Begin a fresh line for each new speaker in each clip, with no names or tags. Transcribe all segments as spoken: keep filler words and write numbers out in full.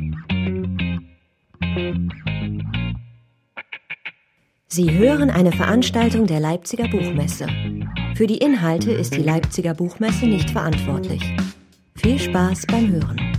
Sie hören eine Veranstaltung der Leipziger Buchmesse. Für die Inhalte ist die Leipziger Buchmesse nicht verantwortlich. Viel Spaß beim Hören.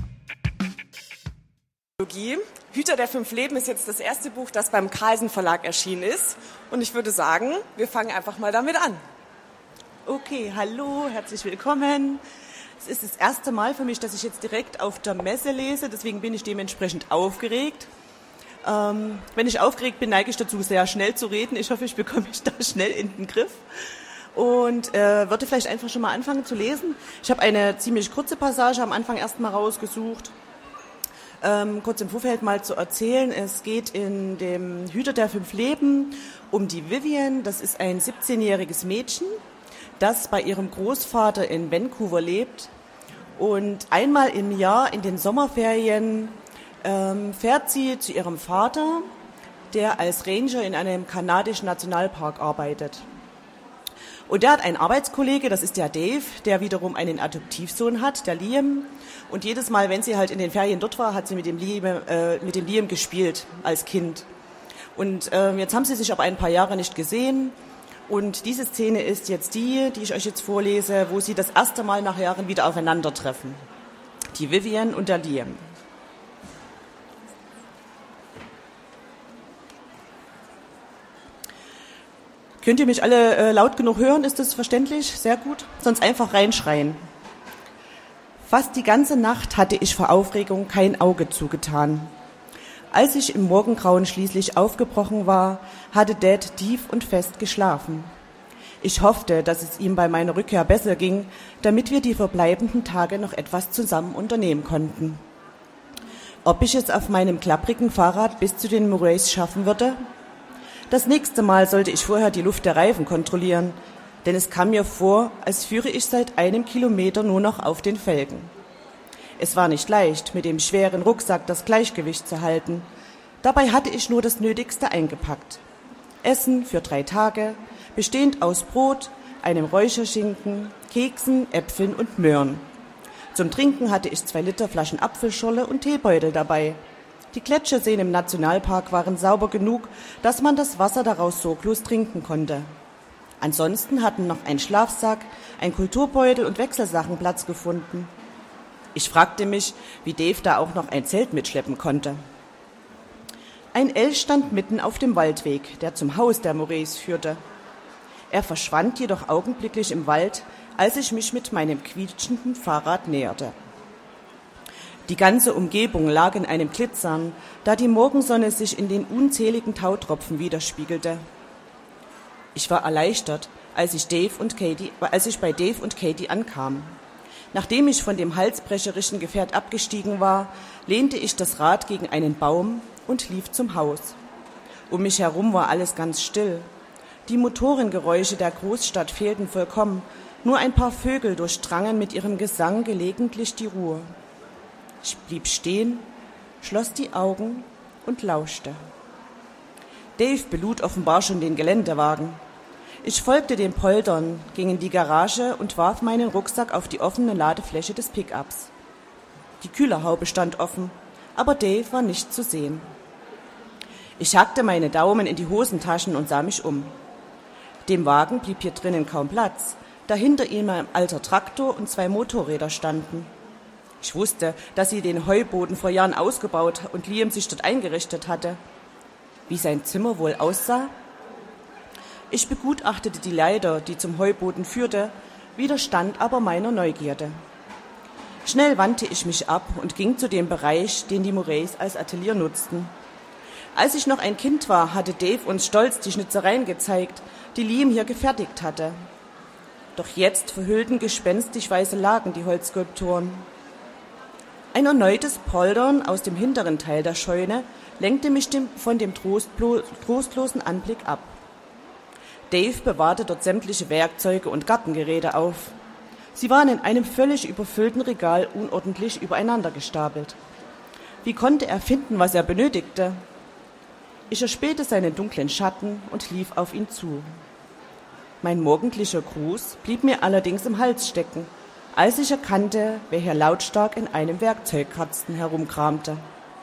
Hüter der fünf Leben ist jetzt das erste Buch, das beim Carlsen Verlag erschienen ist. Und ich würde sagen, wir fangen einfach mal damit an.
Okay, hallo, herzlich willkommen. Es ist das erste Mal für mich, dass ich jetzt direkt auf der Messe lese, deswegen bin ich dementsprechend aufgeregt. Ähm, wenn ich aufgeregt bin, neige ich dazu, sehr schnell zu reden. Ich hoffe, ich bekomme mich da schnell in den Griff. Und äh, würde vielleicht einfach schon mal anfangen zu lesen. Ich habe eine ziemlich kurze Passage am Anfang erst mal rausgesucht. Ähm, kurz im Vorfeld mal zu erzählen. Es geht in dem Hüter der fünf Leben um die Vivian. Das ist ein siebzehnjähriges Mädchen, das bei ihrem Großvater in Vancouver lebt. Und einmal im Jahr in den Sommerferien ähm, fährt sie zu ihrem Vater, der als Ranger in einem kanadischen Nationalpark arbeitet. Und der hat einen Arbeitskollege, das ist der Dave, der wiederum einen Adoptivsohn hat, der Liam. Und jedes Mal, wenn sie halt in den Ferien dort war, hat sie mit dem Liam, äh, mit dem Liam gespielt als Kind. Und äh, jetzt haben sie sich aber ein paar Jahre nicht gesehen. Und diese Szene ist jetzt die, die ich euch jetzt vorlese, wo sie das erste Mal nach Jahren wieder aufeinandertreffen. Die Vivian und der Liam. Könnt ihr mich alle äh, laut genug hören? Ist das verständlich? Sehr gut. Sonst einfach reinschreien. Fast die ganze Nacht hatte ich vor Aufregung kein Auge zugetan. Als ich im Morgengrauen schließlich aufgebrochen war, hatte Dad tief und fest geschlafen. Ich hoffte, dass es ihm bei meiner Rückkehr besser ging, damit wir die verbleibenden Tage noch etwas zusammen unternehmen konnten. Ob ich es auf meinem klapprigen Fahrrad bis zu den Murrays schaffen würde? Das nächste Mal sollte ich vorher die Luft der Reifen kontrollieren, denn es kam mir vor, als führe ich seit einem Kilometer nur noch auf den Felgen. Es war nicht leicht, mit dem schweren Rucksack das Gleichgewicht zu halten. Dabei hatte ich nur das Nötigste eingepackt. Essen für drei Tage, bestehend aus Brot, einem Räucherschinken, Keksen, Äpfeln und Möhren. Zum Trinken hatte ich zwei Liter Flaschen Apfelschorle und Teebeutel dabei. Die Gletscherseen im Nationalpark waren sauber genug, dass man das Wasser daraus sorglos trinken konnte. Ansonsten hatten noch ein Schlafsack, ein Kulturbeutel und Wechselsachen Platz gefunden. Ich fragte mich, wie Dave da auch noch ein Zelt mitschleppen konnte. Ein Elch stand mitten auf dem Waldweg, der zum Haus der Murrays führte. Er verschwand jedoch augenblicklich im Wald, als ich mich mit meinem quietschenden Fahrrad näherte. Die ganze Umgebung lag in einem Glitzern, da die Morgensonne sich in den unzähligen Tautropfen widerspiegelte. Ich war erleichtert, als ich, Dave und Katie, als ich bei Dave und Katie ankam. Nachdem ich von dem halsbrecherischen Gefährt abgestiegen war, lehnte ich das Rad gegen einen Baum und lief zum Haus. Um mich herum war alles ganz still. Die Motorengeräusche der Großstadt fehlten vollkommen, nur ein paar Vögel durchdrangen mit ihrem Gesang gelegentlich die Ruhe. Ich blieb stehen, schloss die Augen und lauschte. Dave belud offenbar schon den Geländewagen. Ich folgte dem Poltern, ging in die Garage und warf meinen Rucksack auf die offene Ladefläche des Pickups. Die Kühlerhaube stand offen, aber Dave war nicht zu sehen. Ich hackte meine Daumen in die Hosentaschen und sah mich um. Dem Wagen blieb hier drinnen kaum Platz, da hinter ihm ein alter Traktor und zwei Motorräder standen. Ich wusste, dass sie den Heuboden vor Jahren ausgebaut und Liam sich dort eingerichtet hatte. Wie sein Zimmer wohl aussah? Ich begutachtete die Leiter, die zum Heuboden führte, widerstand aber meiner Neugierde. Schnell wandte ich mich ab und ging zu dem Bereich, den die Murrays als Atelier nutzten. Als ich noch ein Kind war, hatte Dave uns stolz die Schnitzereien gezeigt, die Liam hier gefertigt hatte. Doch jetzt verhüllten gespenstisch weiße Laken die Holzskulpturen. Ein erneutes Poldern aus dem hinteren Teil der Scheune lenkte mich dem, von dem trostlo- trostlosen Anblick ab. Dave bewahrte dort sämtliche Werkzeuge und Gartengeräte auf. Sie waren in einem völlig überfüllten Regal unordentlich übereinander gestapelt. Wie konnte er finden, was er benötigte? Ich erspähte seinen dunklen Schatten und lief auf ihn zu. Mein morgendlicher Gruß blieb mir allerdings im Hals stecken, als ich erkannte, wer hier lautstark in einem Werkzeugkasten herumkramte.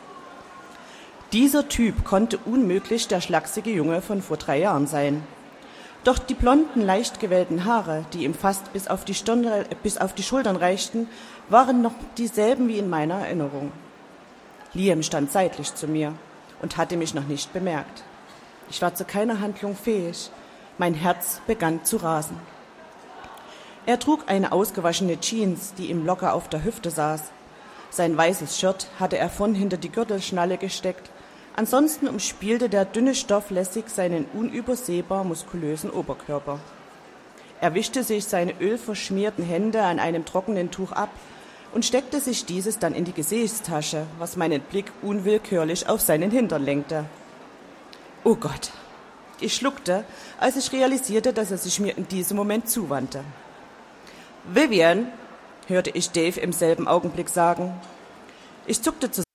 Dieser Typ konnte unmöglich der schlachsige Junge von vor drei Jahren sein. Doch die blonden, leicht gewellten Haare, die ihm fast bis auf die Stirn, bis auf die Schultern reichten, waren noch dieselben wie in meiner Erinnerung. Liam stand seitlich zu mir und hatte mich noch nicht bemerkt. Ich war zu keiner Handlung fähig. Mein Herz begann zu rasen. Er trug eine ausgewaschene Jeans, die ihm locker auf der Hüfte saß. Sein weißes Shirt hatte er vorn hinter die Gürtelschnalle gesteckt. Ansonsten umspielte der dünne Stoff lässig seinen unübersehbar muskulösen Oberkörper. Er wischte sich seine ölverschmierten Hände an einem trockenen Tuch ab und steckte sich dieses dann in die Gesäßtasche, was meinen Blick unwillkürlich auf seinen Hintern lenkte. Oh Gott! Ich schluckte, als ich realisierte, dass er sich mir in diesem Moment zuwandte. »Vivian«, hörte ich Dave im selben Augenblick sagen. Ich zuckte zusammen.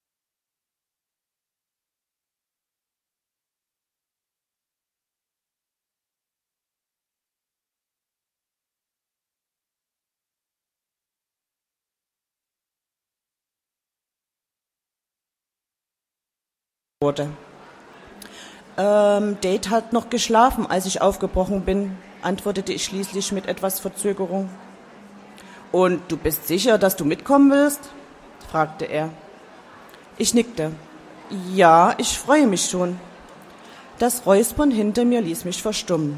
Wurde. Ähm, Date hat noch geschlafen, als ich aufgebrochen bin, antwortete ich schließlich mit etwas Verzögerung. Und du bist sicher, dass du mitkommen willst? Fragte er. Ich nickte. Ja, ich freue mich schon. Das Räuspern hinter mir ließ mich verstummen.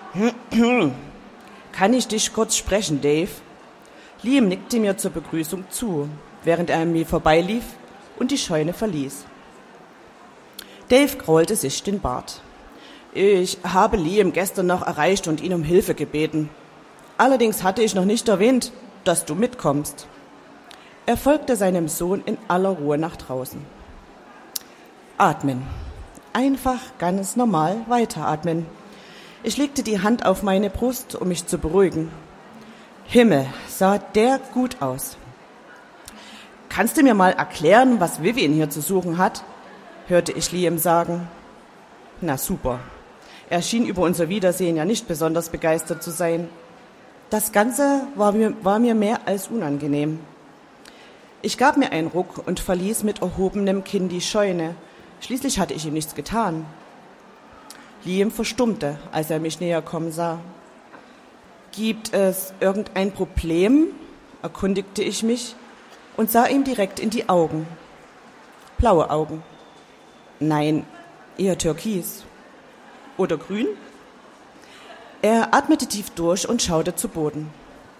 Kann ich dich kurz sprechen, Dave? Liam nickte mir zur Begrüßung zu, während er an mir vorbeilief und die Scheune verließ. Dave kraulte sich den Bart. Ich habe Liam gestern noch erreicht und ihn um Hilfe gebeten. Allerdings hatte ich noch nicht erwähnt, dass du mitkommst. Er folgte seinem Sohn in aller Ruhe nach draußen. Atmen. Einfach ganz normal weiteratmen. Ich legte die Hand auf meine Brust, um mich zu beruhigen. Himmel, sah der gut aus. Kannst du mir mal erklären, was Vivian hier zu suchen hat? Hörte ich Liam sagen. Na super. Er schien über unser Wiedersehen ja nicht besonders begeistert zu sein. Das Ganze war mir, war mir mehr als unangenehm. Ich gab mir einen Ruck und verließ mit erhobenem Kinn die Scheune. Schließlich hatte ich ihm nichts getan. Liam verstummte, als er mich näher kommen sah. Gibt es irgendein Problem? Erkundigte ich mich und sah ihm direkt in die Augen. Blaue Augen. Nein, eher türkis. Oder grün? Er atmete tief durch und schaute zu Boden.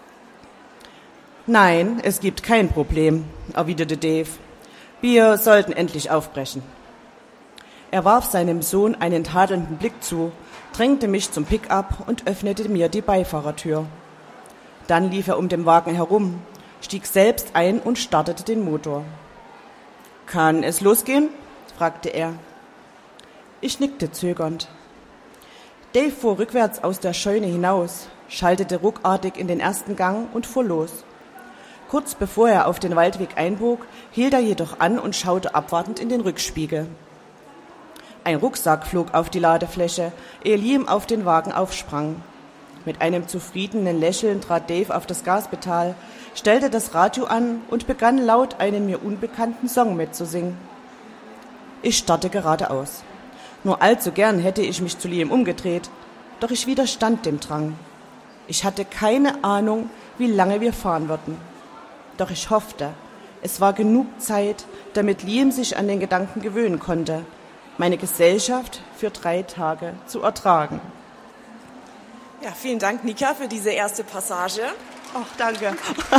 Nein, es gibt kein Problem, erwiderte Dave. Wir sollten endlich aufbrechen. Er warf seinem Sohn einen tadelnden Blick zu, drängte mich zum Pick-up und öffnete mir die Beifahrertür. Dann lief er um den Wagen herum, stieg selbst ein und startete den Motor. Kann es losgehen? Fragte er. Ich nickte zögernd. Dave fuhr rückwärts aus der Scheune hinaus, schaltete ruckartig in den ersten Gang und fuhr los. Kurz bevor er auf den Waldweg einbog, hielt er jedoch an und schaute abwartend in den Rückspiegel. Ein Rucksack flog auf die Ladefläche, ehe Liam auf den Wagen aufsprang. Mit einem zufriedenen Lächeln trat Dave auf das Gaspedal, stellte das Radio an und begann laut einen mir unbekannten Song mitzusingen. Ich starrte geradeaus. Nur allzu gern hätte ich mich zu Liam umgedreht, doch ich widerstand dem Drang. Ich hatte keine Ahnung, wie lange wir fahren würden. Doch ich hoffte, es war genug Zeit, damit Liam sich an den Gedanken gewöhnen konnte, meine Gesellschaft für drei Tage zu ertragen.
Ja, vielen Dank, Nika, für diese erste Passage.
Ach, danke.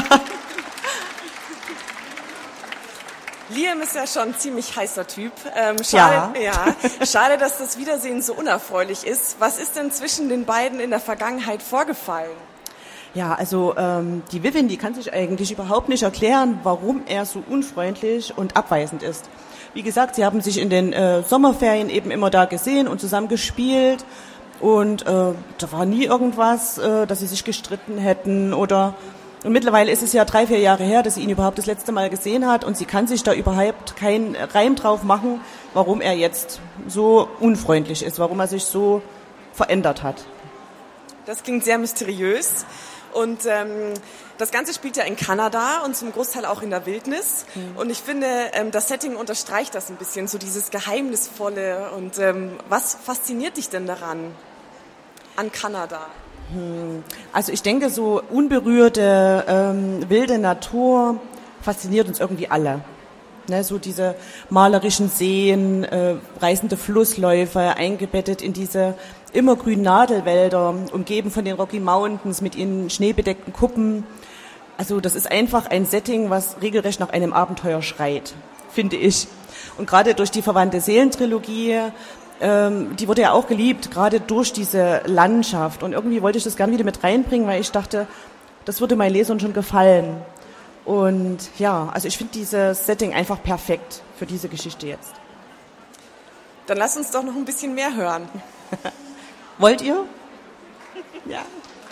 Liam ist ja schon ein ziemlich heißer Typ. Ähm, schade, ja. ja. Schade, dass das Wiedersehen so unerfreulich ist. Was ist denn zwischen den beiden in der Vergangenheit vorgefallen?
Ja, also ähm, die Vivian, die kann sich eigentlich überhaupt nicht erklären, warum er so unfreundlich und abweisend ist. Wie gesagt, sie haben sich in den äh, Sommerferien eben immer da gesehen und zusammen gespielt. Und äh, da war nie irgendwas, äh, dass sie sich gestritten hätten oder... Und mittlerweile ist es ja drei, vier Jahre her, dass sie ihn überhaupt das letzte Mal gesehen hat und sie kann sich da überhaupt keinen Reim drauf machen, warum er jetzt so unfreundlich ist, warum er sich so verändert hat.
Das klingt sehr mysteriös. Und ähm, das Ganze spielt ja in Kanada und zum Großteil auch in der Wildnis. Mhm. Und ich finde, ähm, das Setting unterstreicht das ein bisschen, so dieses Geheimnisvolle. Und ähm, was fasziniert dich denn daran, an Kanada?
Also ich denke, so unberührte, ähm, wilde Natur fasziniert uns irgendwie alle. Ne, so diese malerischen Seen, äh, reißende Flussläufe, eingebettet in diese immergrünen Nadelwälder, umgeben von den Rocky Mountains mit ihren schneebedeckten Kuppen. Also das ist einfach ein Setting, was regelrecht nach einem Abenteuer schreit, finde ich. Und gerade durch die Verwandte Seelen-Trilogie, ähm, die wurde ja auch geliebt, gerade durch diese Landschaft. Und irgendwie wollte ich das gerne wieder mit reinbringen, weil ich dachte, das würde meinen Lesern schon gefallen. Und ja, also ich finde dieses Setting einfach perfekt für diese Geschichte jetzt.
Dann lass uns doch noch ein bisschen mehr hören.
Wollt ihr? Ja.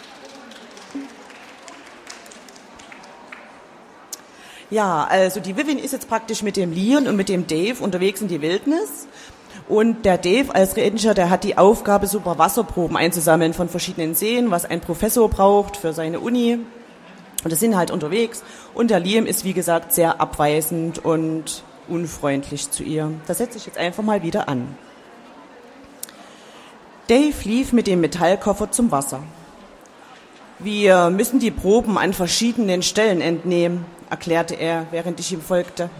Ja, also die Vivian ist jetzt praktisch mit dem Leon und mit dem Dave unterwegs in die Wildnis. Und der Dave als Ranger, der hat die Aufgabe, super Wasserproben einzusammeln von verschiedenen Seen, was ein Professor braucht für seine Uni. Und das sind halt unterwegs. Und der Liam ist, wie gesagt, sehr abweisend und unfreundlich zu ihr. Da setze ich jetzt einfach mal wieder an. Dave lief mit dem Metallkoffer zum Wasser. Wir müssen die Proben an verschiedenen Stellen entnehmen, erklärte er, während ich ihm folgte.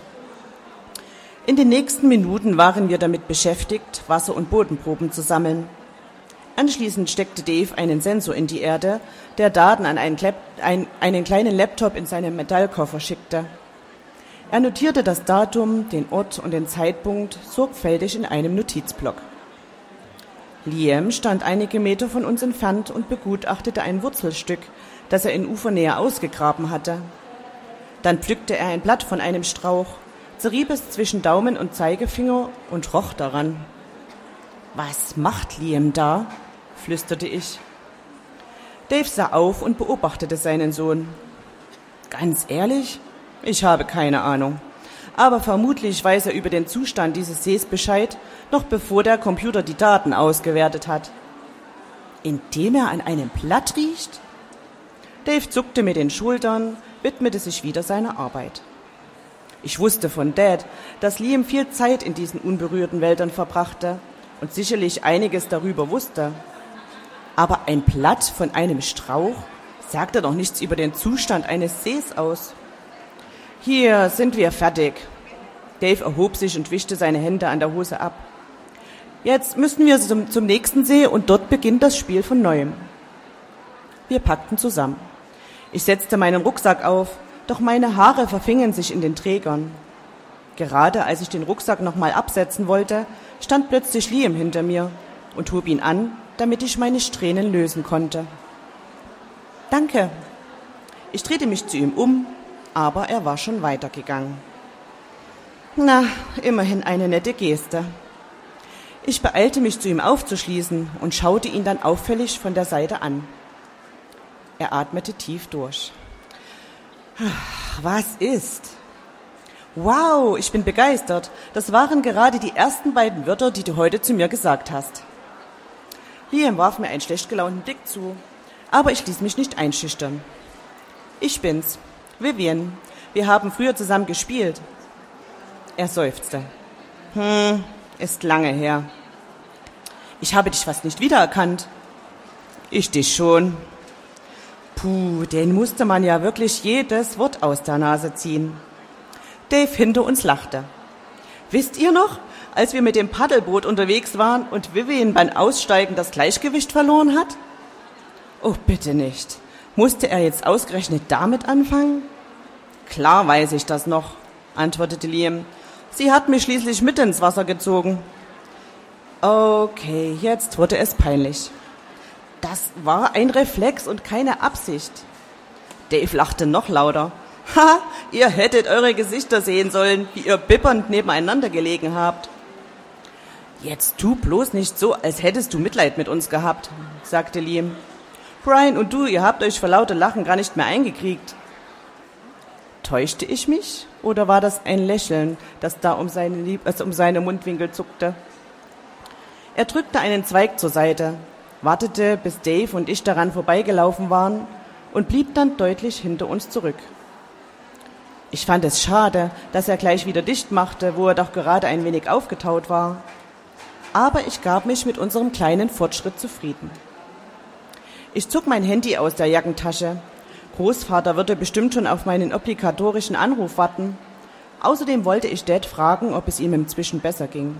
In den nächsten Minuten waren wir damit beschäftigt, Wasser- und Bodenproben zu sammeln. Anschließend steckte Dave einen Sensor in die Erde, der Daten an einen, Klep- ein, einen kleinen Laptop in seinen Metallkoffer schickte. Er notierte das Datum, den Ort und den Zeitpunkt sorgfältig in einem Notizblock. Liam stand einige Meter von uns entfernt und begutachtete ein Wurzelstück, das er in Ufernähe ausgegraben hatte. Dann pflückte er ein Blatt von einem Strauch, zerrieb es zwischen Daumen und Zeigefinger und roch daran. »Was macht Liam da?« flüsterte ich. Dave sah auf und beobachtete seinen Sohn. »Ganz ehrlich? Ich habe keine Ahnung. Aber vermutlich weiß er über den Zustand dieses Sees Bescheid, noch bevor der Computer die Daten ausgewertet hat.« »Indem er an einem Blatt riecht?« Dave zuckte mit den Schultern, widmete sich wieder seiner Arbeit. Ich wusste von Dad, dass Liam viel Zeit in diesen unberührten Wäldern verbrachte und sicherlich einiges darüber wusste. Aber ein Blatt von einem Strauch sagte doch nichts über den Zustand eines Sees aus. »Hier sind wir fertig.« Dave erhob sich und wischte seine Hände an der Hose ab. »Jetzt müssen wir zum, zum nächsten See und dort beginnt das Spiel von Neuem.« Wir packten zusammen. Ich setzte meinen Rucksack auf, doch meine Haare verfingen sich in den Trägern. Gerade als ich den Rucksack nochmal absetzen wollte, stand plötzlich Liam hinter mir und hob ihn an, damit ich meine Strähnen lösen konnte. »Danke.« Ich drehte mich zu ihm um, aber er war schon weitergegangen. Na, immerhin eine nette Geste. Ich beeilte mich, zu ihm aufzuschließen und schaute ihn dann auffällig von der Seite an. Er atmete tief durch. Was ist? Wow, ich bin begeistert. Das waren gerade die ersten beiden Wörter, die du heute zu mir gesagt hast. Liam warf mir einen schlecht gelaunten Blick zu, aber ich ließ mich nicht einschüchtern. Ich bin's, Vivian. Wir haben früher zusammen gespielt. Er seufzte. Hm, ist lange her. Ich habe dich fast nicht wiedererkannt. Ich dich schon. Puh, den musste man ja wirklich jedes Wort aus der Nase ziehen. Dave hinter uns lachte. Wisst ihr noch, als wir mit dem Paddelboot unterwegs waren und Vivian beim Aussteigen das Gleichgewicht verloren hat? Oh, bitte nicht. Musste er jetzt ausgerechnet damit anfangen? Klar weiß ich das noch, antwortete Liam. Sie hat mich schließlich mit ins Wasser gezogen. Okay, jetzt wurde es peinlich. Das war ein Reflex und keine Absicht. Dave lachte noch lauter. Ha, ihr hättet eure Gesichter sehen sollen, wie ihr bibbernd nebeneinander gelegen habt. Jetzt tu bloß nicht so, als hättest du Mitleid mit uns gehabt, sagte Liam. Brian und du, ihr habt euch vor lauter Lachen gar nicht mehr eingekriegt. Täuschte ich mich, oder war das ein Lächeln, das da um seine, Lieb- also um seine Mundwinkel zuckte? Er drückte einen Zweig zur Seite, wartete, bis Dave und ich daran vorbeigelaufen waren und blieb dann deutlich hinter uns zurück. Ich fand es schade, dass er gleich wieder dicht machte, wo er doch gerade ein wenig aufgetaut war. Aber ich gab mich mit unserem kleinen Fortschritt zufrieden. Ich zog mein Handy aus der Jackentasche. Großvater würde bestimmt schon auf meinen obligatorischen Anruf warten. Außerdem wollte ich Dad fragen, ob es ihm inzwischen besser ging.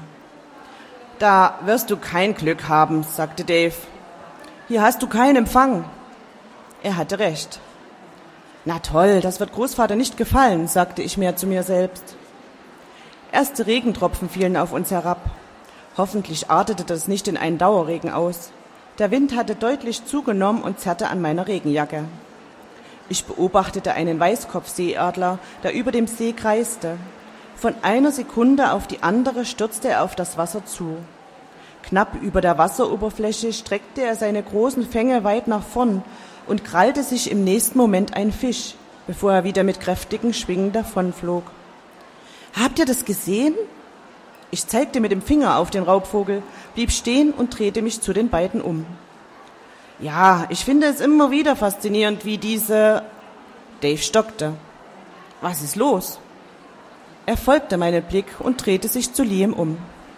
»Da wirst du kein Glück haben«, sagte Dave. »Hier hast du keinen Empfang.« Er hatte recht. »Na toll, das wird Großvater nicht gefallen«, sagte ich mir zu mir selbst. Erste Regentropfen fielen auf uns herab. Hoffentlich artete das nicht in einen Dauerregen aus. Der Wind hatte deutlich zugenommen und zerrte an meiner Regenjacke. Ich beobachtete einen Weißkopfseeadler, der über dem See kreiste. Von einer Sekunde auf die andere stürzte er auf das Wasser zu. Knapp über der Wasseroberfläche streckte er seine großen Fänge weit nach vorn und krallte sich im nächsten Moment ein Fisch, bevor er wieder mit kräftigen Schwingen davonflog. »Habt ihr das gesehen?« Ich zeigte mit dem Finger auf den Raubvogel, blieb stehen und drehte mich zu den beiden um. »Ja, ich finde es immer wieder faszinierend, wie diese...« Dave stockte. »Was ist los?« Er folgte meinem Blick und drehte sich zu Liam um.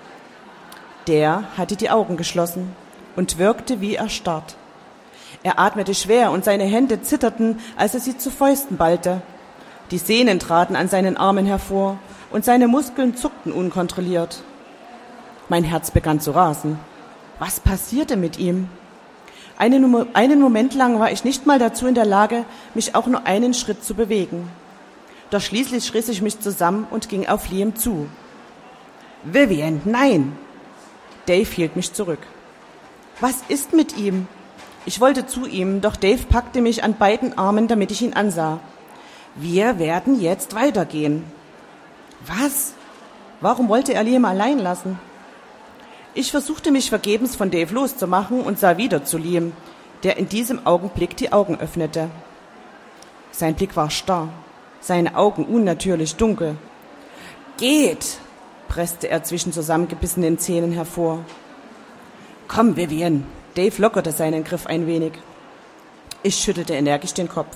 Der hatte die Augen geschlossen und wirkte wie erstarrt. Er atmete schwer und seine Hände zitterten, als er sie zu Fäusten ballte. Die Sehnen traten an seinen Armen hervor und seine Muskeln zuckten unkontrolliert. Mein Herz begann zu rasen. Was passierte mit ihm? Einen, einen Moment lang war ich nicht mal dazu in der Lage, mich auch nur einen Schritt zu bewegen. Doch schließlich riss ich mich zusammen und ging auf Liam zu. »Vivian, nein!« Dave hielt mich zurück. »Was ist mit ihm?« Ich wollte zu ihm, doch Dave packte mich an beiden Armen, damit ich ihn ansah. »Wir werden jetzt weitergehen.« »Was? Warum wollte er Liam allein lassen?« Ich versuchte mich vergebens von Dave loszumachen und sah wieder zu Liam, der in diesem Augenblick die Augen öffnete. Sein Blick war starr, seine Augen unnatürlich dunkel. »Geht!« presste er zwischen zusammengebissenen Zähnen hervor. »Komm, Vivian!« Dave lockerte seinen Griff ein wenig. Ich schüttelte energisch den Kopf,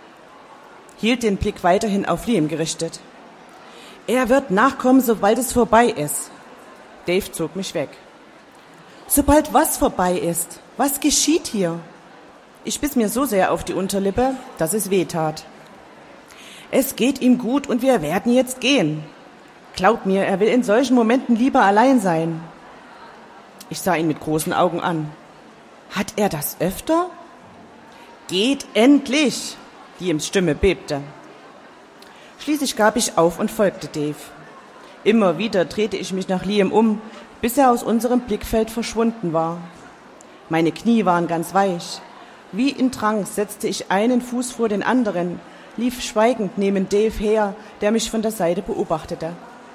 hielt den Blick weiterhin auf Liam gerichtet. »Er wird nachkommen, sobald es vorbei ist.« Dave zog mich weg. »Sobald was vorbei ist? Was geschieht hier?« Ich biss mir so sehr auf die Unterlippe, dass es weh tat. »Es geht ihm gut und wir werden jetzt gehen. Glaub mir, er will in solchen Momenten lieber allein sein.« Ich sah ihn mit großen Augen an. »Hat er das öfter?« »Geht endlich!« Liams Stimme bebte. Schließlich gab ich auf und folgte Dave. Immer wieder drehte ich mich nach Liam um, bis er aus unserem Blickfeld verschwunden war. Meine Knie waren ganz weich. Wie in Trance setzte ich einen Fuß vor den anderen, lief schweigend neben Dave her, der mich von der Seite beobachtete.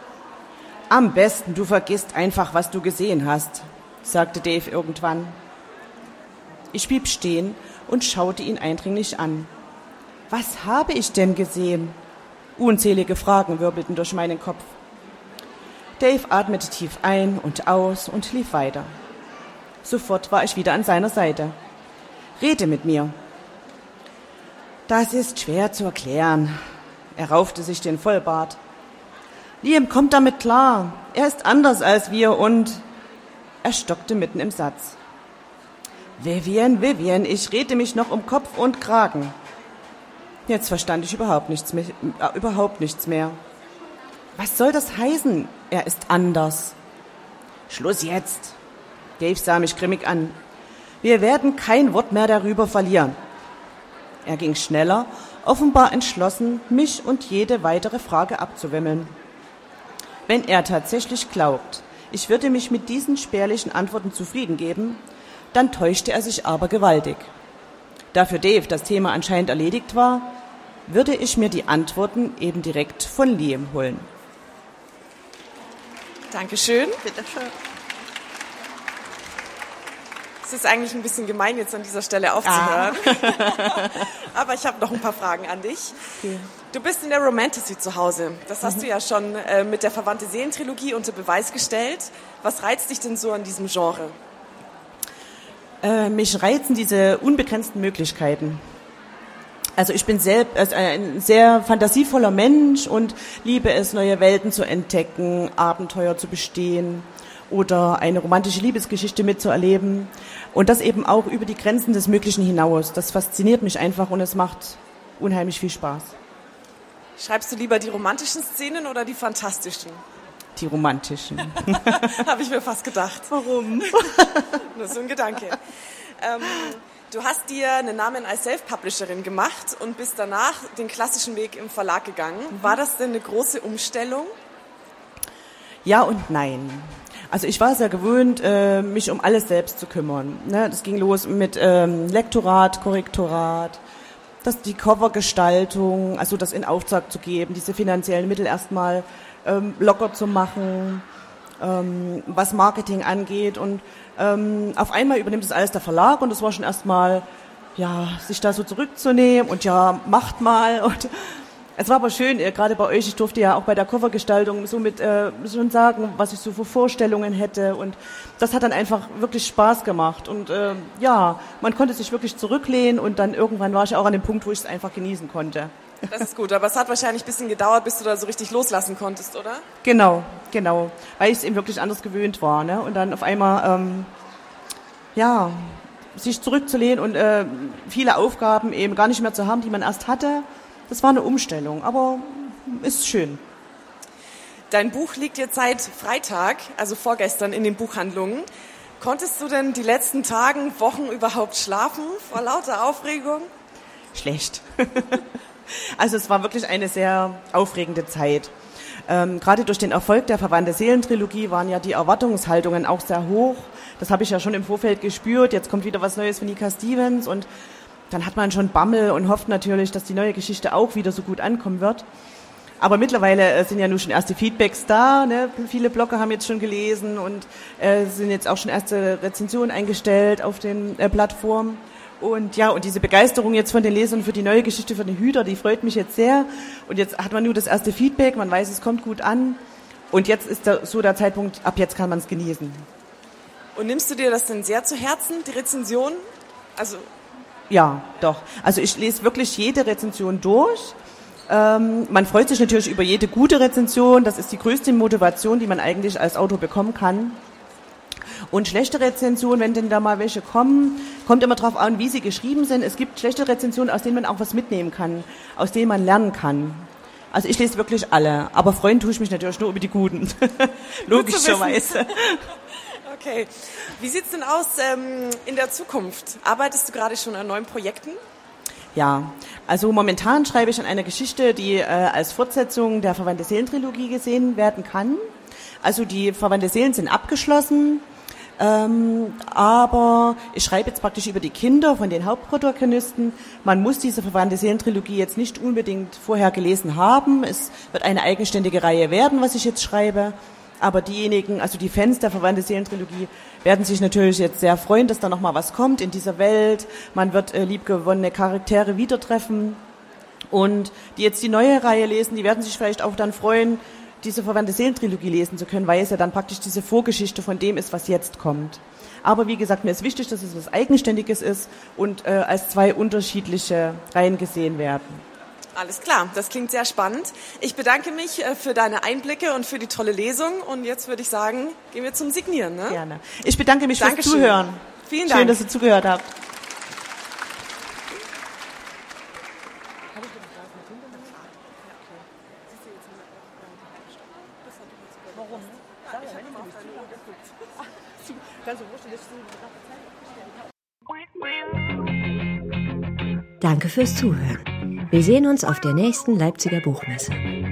»Am besten, du vergisst einfach, was du gesehen hast«, sagte Dave irgendwann. Ich blieb stehen und schaute ihn eindringlich an. Was habe ich denn gesehen? Unzählige Fragen wirbelten durch meinen Kopf. Dave atmete tief ein und aus und lief weiter. Sofort war ich wieder an seiner Seite. »Rede mit mir.« »Das ist schwer zu erklären.« Er raufte sich den Vollbart. »Liam kommt damit klar. Er ist anders als wir und...« Er stockte mitten im Satz. »Vivian, Vivian, ich rede mich noch um Kopf und Kragen.« Jetzt verstand ich überhaupt nichts mehr. Äh, überhaupt nichts mehr. Was soll das heißen? Er ist anders. »Schluss jetzt!« Dave sah mich grimmig an. »Wir werden kein Wort mehr darüber verlieren.« Er ging schneller, offenbar entschlossen, mich und jede weitere Frage abzuwimmeln. Wenn er tatsächlich glaubt, ich würde mich mit diesen spärlichen Antworten zufrieden geben, dann täuschte er sich aber gewaltig. Da für Dave das Thema anscheinend erledigt war, würde ich mir die Antworten eben direkt von Liam holen.
Dankeschön.
Bitte schön.
Es ist eigentlich ein bisschen gemein, jetzt an dieser Stelle aufzuhören. Ah. Aber ich habe noch ein paar Fragen an dich. Okay. Du bist in der Romantasy zu Hause. Das hast mhm. du ja schon äh, mit der Verwandte Seelen-Trilogie unter Beweis gestellt. Was reizt dich denn so an diesem Genre?
Äh, mich reizen diese unbegrenzten Möglichkeiten. Also ich bin selbst ein sehr fantasievoller Mensch und liebe es, neue Welten zu entdecken, Abenteuer zu bestehen oder eine romantische Liebesgeschichte mitzuerleben. Und das eben auch über die Grenzen des Möglichen hinaus. Das fasziniert mich einfach und es macht unheimlich viel Spaß.
Schreibst du lieber die romantischen Szenen oder die fantastischen?
Die romantischen.
Habe ich mir fast gedacht.
Warum?
Nur so ein Gedanke. Ähm, du hast dir einen Namen als Self-Publisherin gemacht und bist danach den klassischen Weg im Verlag gegangen. Mhm. War das denn eine große Umstellung?
Ja und nein. Also ich war sehr gewöhnt, mich um alles selbst zu kümmern. Das ging los mit Lektorat, Korrektorat, das, die Covergestaltung, also das in Auftrag zu geben, diese finanziellen Mittel erstmal locker zu machen, was Marketing angeht. Und auf einmal übernimmt das alles der Verlag und das war schon erstmal, ja, sich da so zurückzunehmen und ja, macht mal. Und es war aber schön, gerade bei euch, ich durfte ja auch bei der Covergestaltung so mit äh, schon sagen, was ich so für Vorstellungen hätte und das hat dann einfach wirklich Spaß gemacht und äh, ja, man konnte sich wirklich zurücklehnen und dann irgendwann war ich auch an dem Punkt, wo ich es einfach genießen konnte.
Das ist gut, aber es hat wahrscheinlich ein bisschen gedauert, bis du da so richtig loslassen konntest, oder?
Genau, genau, weil ich es eben wirklich anders gewöhnt war, ne? Und dann auf einmal, ähm, ja, sich zurückzulehnen und äh, viele Aufgaben eben gar nicht mehr zu haben, die man erst hatte. Das war eine Umstellung, aber ist schön.
Dein Buch liegt jetzt seit Freitag, also vorgestern, in den Buchhandlungen. Konntest du denn die letzten Tage, Wochen überhaupt schlafen vor lauter Aufregung?
Schlecht. Also es war wirklich eine sehr aufregende Zeit. Ähm, gerade durch den Erfolg der Verwandte Seelen-Trilogie waren ja die Erwartungshaltungen auch sehr hoch. Das habe ich ja schon im Vorfeld gespürt. Jetzt kommt wieder was Neues von Nika Stevens und dann hat man schon Bammel und hofft natürlich, dass die neue Geschichte auch wieder so gut ankommen wird. Aber mittlerweile sind ja nun schon erste Feedbacks da. Ne? Viele Blogger haben jetzt schon gelesen und äh, sind jetzt auch schon erste Rezensionen eingestellt auf den äh, Plattformen. Und ja, und diese Begeisterung jetzt von den Lesern für die neue Geschichte von den Hüter, die freut mich jetzt sehr. Und jetzt hat man nur das erste Feedback, man weiß, es kommt gut an. Und jetzt ist der, so der Zeitpunkt, ab jetzt kann man es genießen.
Und nimmst du dir das denn sehr zu Herzen, die Rezension? Also
ja, doch. Also ich lese wirklich jede Rezension durch. Ähm, man freut sich natürlich über jede gute Rezension. Das ist die größte Motivation, die man eigentlich als Autor bekommen kann. Und schlechte Rezensionen, wenn denn da mal welche kommen, kommt immer drauf an, wie sie geschrieben sind. Es gibt schlechte Rezensionen, aus denen man auch was mitnehmen kann, aus denen man lernen kann. Also ich lese wirklich alle, aber freuen tue ich mich natürlich nur über die guten, logischerweise.
Okay. Wie sieht's denn aus ähm, in der Zukunft? Arbeitest du gerade schon an neuen Projekten?
Ja, also momentan schreibe ich an einer Geschichte, die äh, als Fortsetzung der Verwandte Seelen-Trilogie gesehen werden kann. Also die Verwandte Seelen sind abgeschlossen, ähm, aber ich schreibe jetzt praktisch über die Kinder von den Hauptprotagonisten. Man muss diese Verwandte Seelen-Trilogie jetzt nicht unbedingt vorher gelesen haben. Es wird eine eigenständige Reihe werden, was ich jetzt schreibe. Aber diejenigen, also die Fans der Verwandte Seelen-Trilogie, werden sich natürlich jetzt sehr freuen, dass da nochmal was kommt in dieser Welt. Man wird äh, liebgewonnene Charaktere wieder treffen. Und die jetzt die neue Reihe lesen, die werden sich vielleicht auch dann freuen, diese Verwandte Seelen-Trilogie lesen zu können, weil es ja dann praktisch diese Vorgeschichte von dem ist, was jetzt kommt. Aber wie gesagt, mir ist wichtig, dass es was Eigenständiges ist und äh, als zwei unterschiedliche Reihen gesehen werden.
Alles klar, das klingt sehr spannend. Ich bedanke mich für deine Einblicke und für die tolle Lesung. Und jetzt würde ich sagen, gehen wir zum Signieren. Ne?
Gerne. Ich bedanke mich
Dankeschön.
fürs Zuhören.
Vielen Dank.
Schön, dass ihr zugehört habt.
Danke fürs Zuhören. Wir sehen uns auf der nächsten Leipziger Buchmesse.